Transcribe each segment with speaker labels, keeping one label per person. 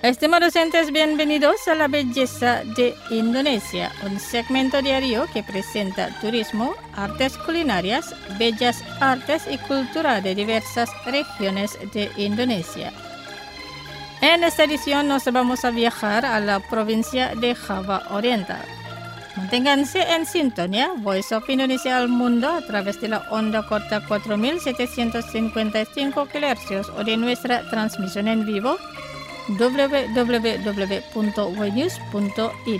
Speaker 1: Estimados oyentes, bienvenidos a La Belleza de Indonesia, un segmento diario que presenta turismo, artes culinarias, bellas artes y cultura de diversas regiones de Indonesia. En esta edición nos vamos a viajar a la provincia de Java Oriental. Manténganse en sintonía, Voice of Indonesia al mundo a través de la onda corta 4755 kHz o de nuestra transmisión en vivo www.voinews.id.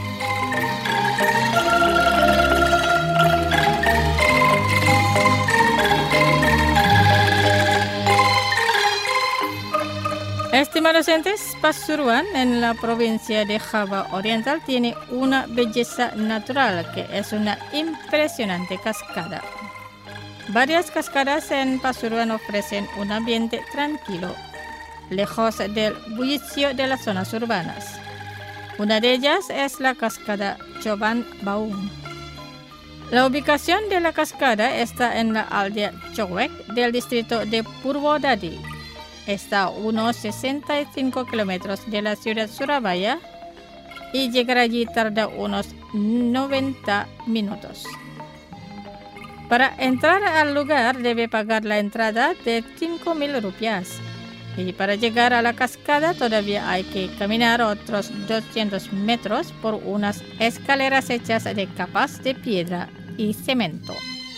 Speaker 1: Estimados oyentes, Pasuruan en la provincia de Java Oriental tiene una belleza natural que es una impresionante cascada. Varias cascadas en Pasuruan ofrecen un ambiente tranquilo, lejos del bullicio de las zonas urbanas. Una de ellas es la cascada Choban Baung. La ubicación de la cascada está en la aldea Chowek del distrito de Purwodadi. Está a unos 65 kilómetros de la ciudad Surabaya y llegar allí tarda unos 90 minutos. Para entrar al lugar debe pagar la entrada de 5.000 rupias. Y para llegar a la cascada todavía hay que caminar otros 200 metros por unas escaleras hechas de capas de piedra y cemento.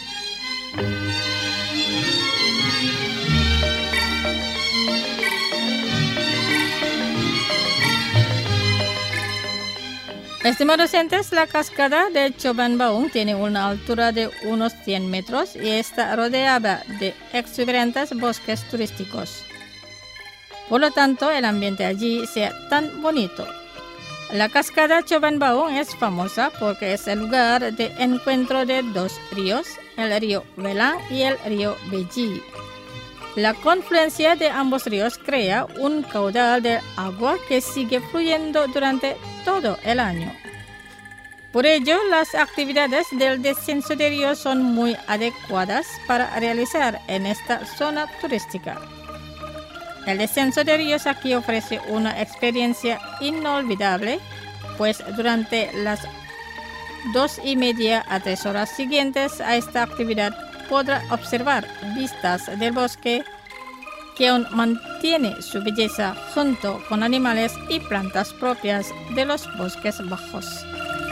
Speaker 1: Estimados oyentes, la cascada de Choban Baung tiene una altura de unos 100 metros y está rodeada de exuberantes bosques turísticos. Por lo tanto, el ambiente allí sea tan bonito. La cascada Choban Baung es famosa porque es el lugar de encuentro de dos ríos, el río Welang y el río Beji. La confluencia de ambos ríos crea un caudal de agua que sigue fluyendo durante todo el año. Por ello, las actividades del descenso de río son muy adecuadas para realizar en esta zona turística. El descenso de ríos aquí ofrece una experiencia inolvidable, pues durante las 2:30 a 3 horas siguientes a esta actividad podrá observar vistas del bosque que aún mantiene su belleza junto con animales y plantas propias de los bosques bajos.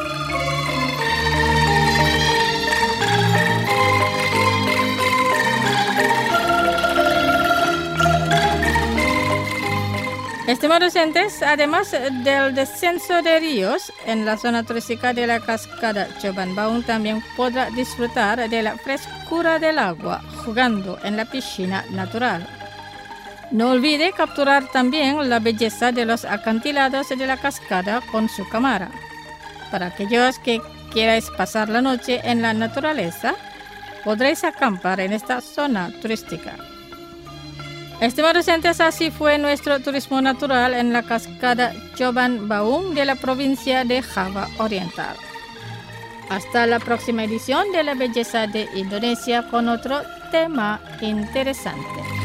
Speaker 1: Estimados oyentes, además del descenso de ríos, en la zona turística de la cascada Choban Baung también podrá disfrutar de la frescura del agua jugando en la piscina natural. No olvide capturar también la belleza de los acantilados de la cascada con su cámara. Para aquellos que quieran pasar la noche en la naturaleza, podréis acampar en esta zona turística. Estimados oyentes, así fue nuestro turismo natural en la cascada Choban Baung de la provincia de Java Oriental. Hasta la próxima edición de La Belleza de Indonesia con otro tema interesante.